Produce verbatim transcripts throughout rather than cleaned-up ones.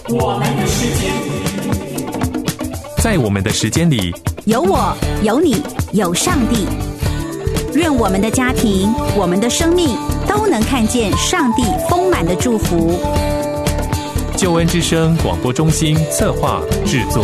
我们的时间， 在我们的时间里， 有我，有你，有上帝。愿我们的家庭，我们的生命都能看见上帝丰满的祝福。 救恩之声广播中心策划制作。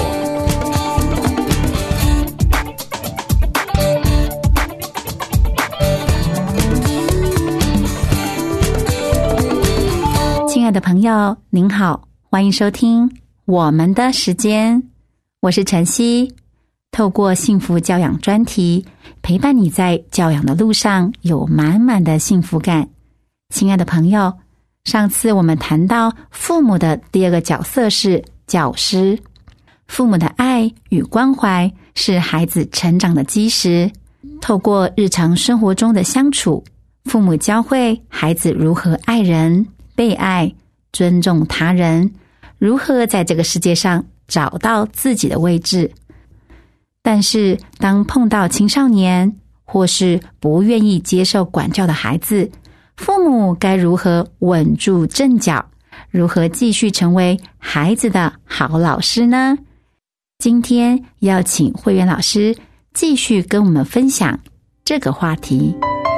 亲爱的朋友，您好，欢迎收听我们的时间，我是晨曦。透过幸福教养专题，陪伴你在教养的路上有满满的幸福感。亲爱的朋友，上次我们谈到父母的第二个角色是教师。父母的爱与关怀是孩子成长的基石。透过日常生活中的相处，父母教会孩子如何爱人、被爱、尊重他人，如何在这个世界上找到自己的位置。但是当碰到青少年或是不愿意接受管教的孩子，父母该如何稳住阵脚，如何继续成为孩子的好老师呢？今天要请慧媛老师继续跟我们分享这个话题。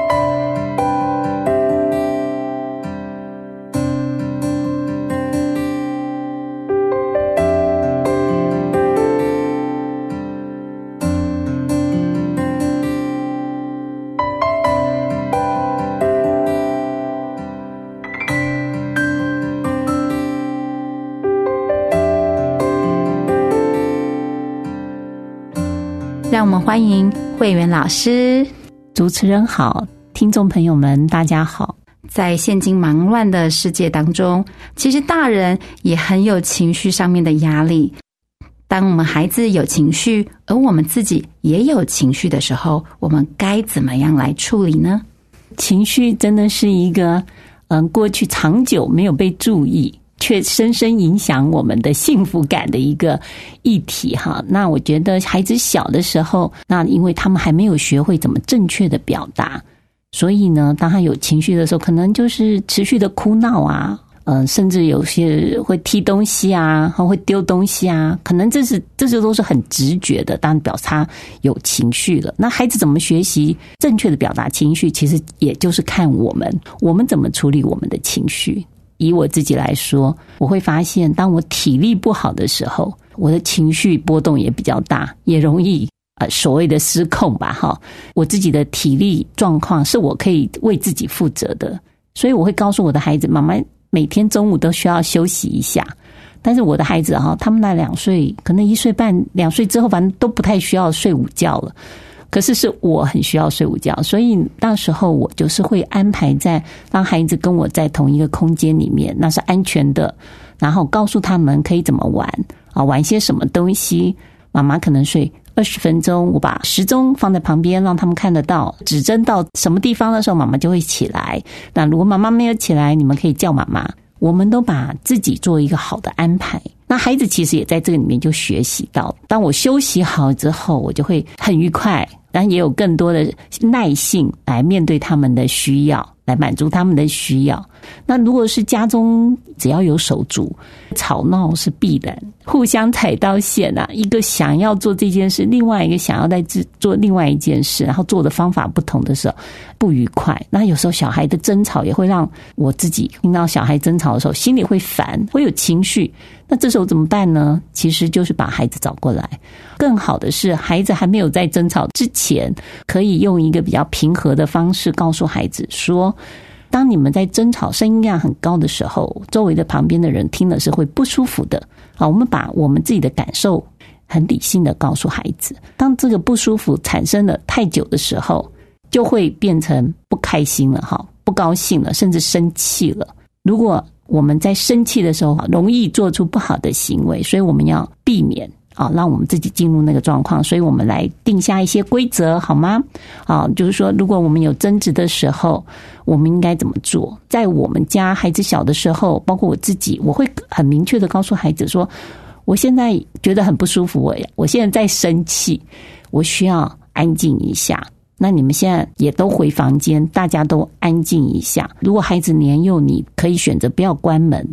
让我们欢迎慧媛老师。 主持人好，听众朋友们大家好。 在现今忙乱的世界当中，其实大人也很有情绪上面的压力。当我们孩子有情绪，而我们自己也有情绪的时候，我们该怎么样来处理呢？ 情绪真的是一个嗯，过去长久没有被注意却深深影响我们的幸福感的一个议题哈。那我觉得孩子小的时候，那因为他们还没有学会怎么正确的表达，所以呢，当他有情绪的时候，可能就是持续的哭闹啊，呃，甚至有些会踢东西啊，会丢东西啊，可能这是这些都是很直觉的，当然表示他有情绪了。那孩子怎么学习正确的表达情绪，其实也就是看我们，我们怎么处理我们的情绪。以我自己来说，我会发现当我体力不好的时候，我的情绪波动也比较大，也容易呃所谓的失控吧哈。我自己的体力状况是我可以为自己负责的，所以我会告诉我的孩子，妈妈每天中午都需要休息一下。但是我的孩子哈，他们那两岁，可能一岁半、两岁之后，反正都不太需要睡午觉了。可是是我很需要睡午觉，所以那时候我就是会安排在让孩子跟我在同一个空间里面，那是安全的，然后告诉他们可以怎么玩啊，玩些什么东西。妈妈可能睡二十分钟，我把时钟放在旁边，让他们看得到，指针到什么地方的时候，妈妈就会起来。那如果妈妈没有起来，你们可以叫妈妈。我们都把自己做一个好的安排，那孩子其实也在这个里面就学习到，当我休息好之后，我就会很愉快，但也有更多的耐性来面对他们的需要，来满足他们的需要。那如果是家中只要有手足，吵闹是必然，互相踩到线啊，一个想要做这件事，另外一个想要在做另外一件事，然后做的方法不同的时候不愉快。那有时候小孩的争吵也会让我自己听到小孩争吵的时候心里会烦，会有情绪。那这时候怎么办呢？其实就是把孩子找过来。更好的是孩子还没有在争吵之前，可以用一个比较平和的方式告诉孩子说，当你们在争吵声音量很高的时候，周围的旁边的人听了是会不舒服的。好，我们把我们自己的感受很理性的告诉孩子，当这个不舒服产生了太久的时候，就会变成不开心了哈，不高兴了，甚至生气了。如果我们在生气的时候容易做出不好的行为，所以我们要避免啊，让我们自己进入那个状况，所以我们来定下一些规则好吗？啊，就是说如果我们有争执的时候，我们应该怎么做？在我们家孩子小的时候，包括我自己，我会很明确的告诉孩子说，我现在觉得很不舒服，我我现在在生气，我需要安静一下。那你们现在也都回房间，大家都安静一下。如果孩子年幼，你可以选择不要关门，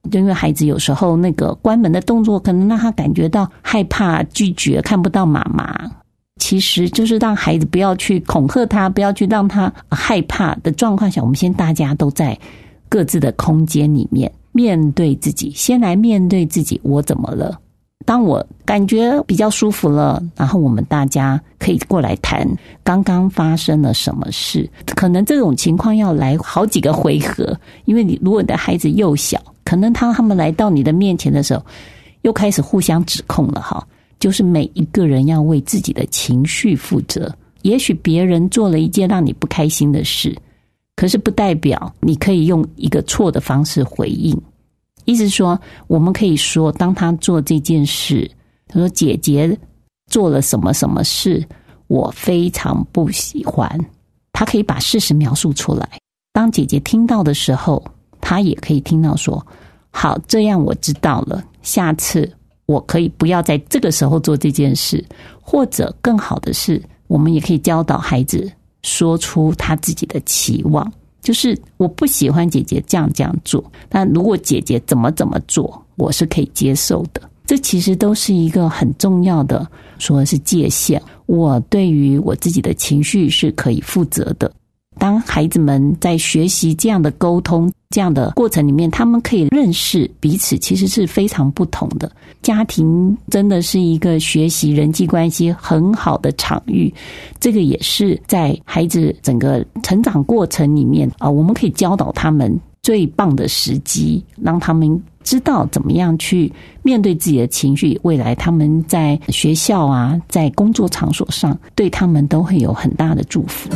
因为孩子有时候那个关门的动作可能让他感觉到害怕、拒绝，看不到妈妈。其实就是让孩子不要去恐吓他，不要去让他害怕的状况下，我们先大家都在各自的空间里面面对自己，先来面对自己，我怎么了？当我感觉比较舒服了，然后我们大家可以过来谈刚刚发生了什么事。可能这种情况要来好几个回合，因为你如果你的孩子幼小，可能当他们来到你的面前的时候，又开始互相指控了哈。就是每一个人要为自己的情绪负责。也许别人做了一件让你不开心的事，可是不代表你可以用一个错的方式回应。意思说，我们可以说，当他做这件事，他说姐姐做了什么什么事，我非常不喜欢。他可以把事实描述出来。当姐姐听到的时候，他也可以听到说，好，这样我知道了，下次我可以不要在这个时候做这件事。或者更好的是，我们也可以教导孩子说出他自己的期望，就是我不喜欢姐姐这样这样做，但如果姐姐怎么怎么做，我是可以接受的。这其实都是一个很重要的，说是界限。我对于我自己的情绪是可以负责的。当孩子们在学习这样的沟通这样的过程里面，他们可以认识彼此其实是非常不同的。家庭真的是一个学习人际关系很好的场域，这个也是在孩子整个成长过程里面啊，我们可以教导他们最棒的时机，让他们知道怎么样去面对自己的情绪。未来他们在学校啊，在工作场所上，对他们都会有很大的祝福。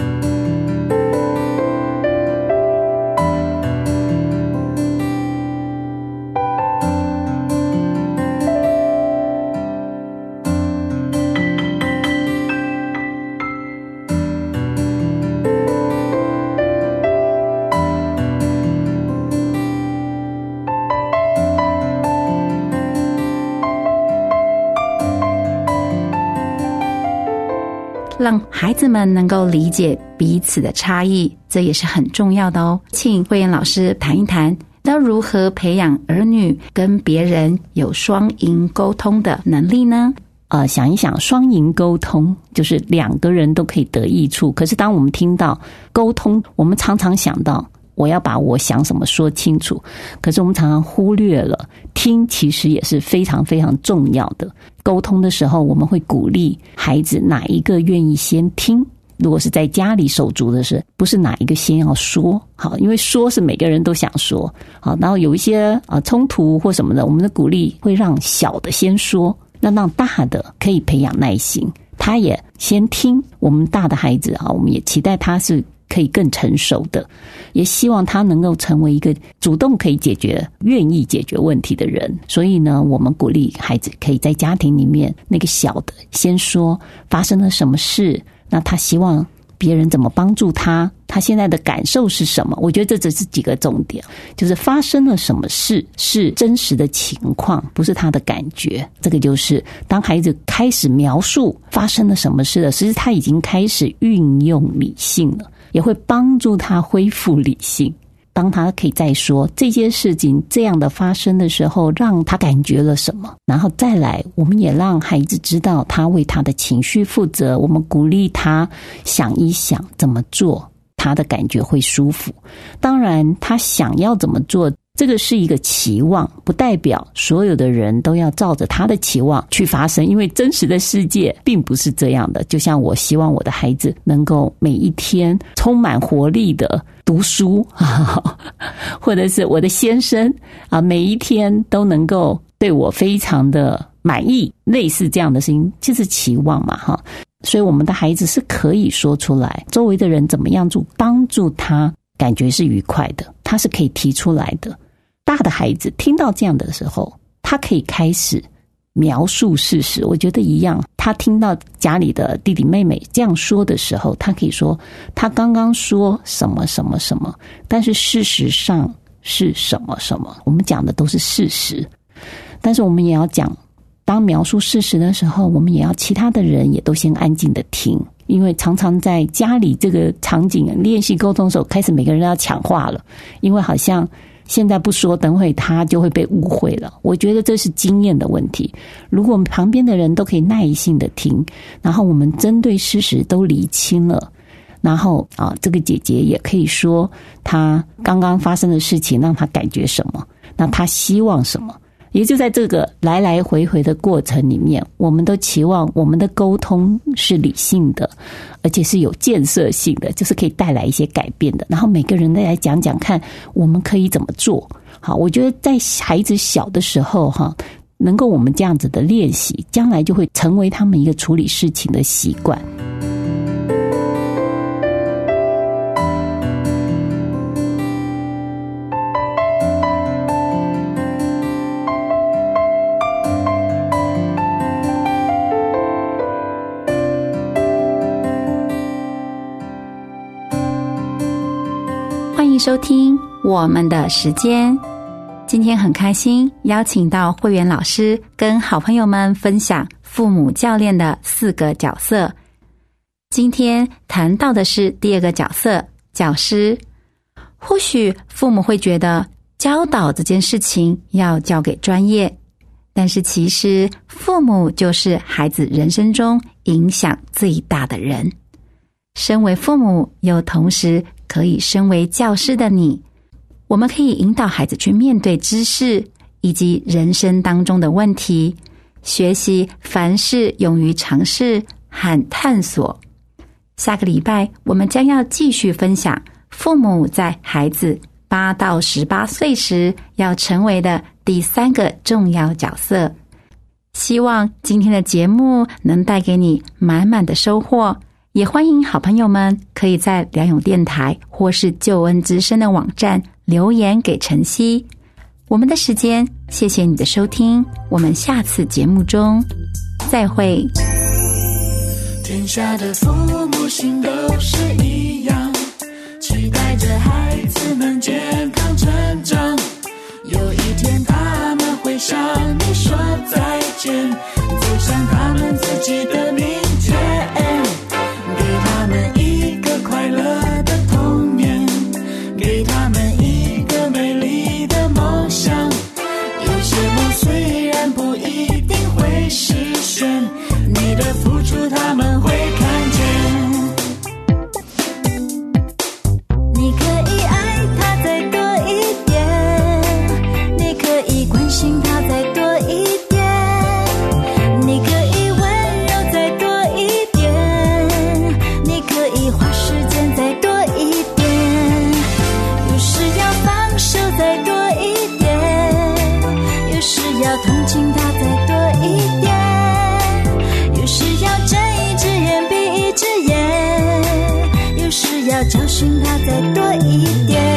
让孩子们能够理解彼此的差异，这也是很重要的哦。请慧妍老师谈一谈，要如何培养儿女跟别人有双赢沟通的能力呢？ 呃，想一想，双赢沟通就是两个人都可以得益处。可是当我们听到沟通，我们常常想到我要把我想什么说清楚，可是我们常常忽略了听其实也是非常非常重要的。沟通的时候，我们会鼓励孩子哪一个愿意先听。如果是在家里手足的事，不是哪一个先要说，好，因为说是每个人都想说，好，然后有一些啊冲突或什么的，我们的鼓励会让小的先说，那让大的可以培养耐心，他也先听。我们大的孩子啊，我们也期待他是可以更成熟的，也希望他能够成为一个主动可以解决、愿意解决问题的人。所以呢，我们鼓励孩子可以在家庭里面，那个小的先说发生了什么事，那他希望别人怎么帮助他，他现在的感受是什么。我觉得这只是几个重点，就是发生了什么事是真实的情况，不是他的感觉。这个就是当孩子开始描述发生了什么事了，其实他已经开始运用理性了，也会帮助他恢复理性。当他可以再说这件事情这样的发生的时候，让他感觉了什么，然后再来我们也让孩子知道他为他的情绪负责，我们鼓励他想一想怎么做他的感觉会舒服。当然他想要怎么做，这个是一个期望，不代表所有的人都要照着他的期望去发生，因为真实的世界并不是这样的。就像我希望我的孩子能够每一天充满活力的读书，或者是我的先生啊，每一天都能够对我非常的满意，类似这样的事情，就是期望嘛哈。所以我们的孩子是可以说出来，周围的人怎么样做帮助他感觉是愉快的，他是可以提出来的。大的孩子听到这样的时候，他可以开始描述事实。我觉得一样，他听到家里的弟弟妹妹这样说的时候，他可以说他刚刚说什么什么什么，但是事实上是什么什么。我们讲的都是事实，但是我们也要讲，当描述事实的时候，我们也要其他的人也都先安静的听。因为常常在家里这个场景练习沟通的时候，开始每个人要抢话了，因为好像现在不说，等会他就会被误会了。我觉得这是经验的问题。如果我们旁边的人都可以耐心的听，然后我们针对事实都厘清了，然后啊，这个姐姐也可以说她刚刚发生的事情让她感觉什么，那她希望什么。也就在这个来来回回的过程里面，我们都期望我们的沟通是理性的，而且是有建设性的，就是可以带来一些改变的。然后每个人再来讲讲看我们可以怎么做。好，我觉得在孩子小的时候哈，能够我们这样子的练习，将来就会成为他们一个处理事情的习惯。 欢迎收听我们的时间。今天很开心邀请到慧媛老师跟好朋友们分享父母教练的四个角色。今天谈到的是第二个角色，教师。或许父母会觉得教导这件事情要交给专业，但是其实父母就是孩子人生中影响最大的人。身为父母，又同时可以身为教师的你，我们可以引导孩子去面对知识以及人生当中的问题，学习凡事勇于尝试和探索。下个礼拜我们将要继续分享父母在孩子八到十八岁时要成为的第三个重要角色。希望今天的节目能带给你满满的收获，也欢迎好朋友们可以在良友电台或是救恩之声的网站留言给晨曦。我们的时间，谢谢你的收听，我们下次节目中再会。 天下的父母心都是一样，期待着孩子能健康成长。有一天他们会向你说再见，走向他们自己的明天，给他们一个快乐的童年，给他们一个美丽的梦想。有些梦虽然不一定会实现，你的付出他们会看见。你可以爱他再多一点，你可以关心他再多一点，你可以温柔再多一点，你可以花时间再多一点，有时要放手再多一点，有时要同情他再多一点，有时要睁一只眼闭一只眼，有时要教训他再多一点。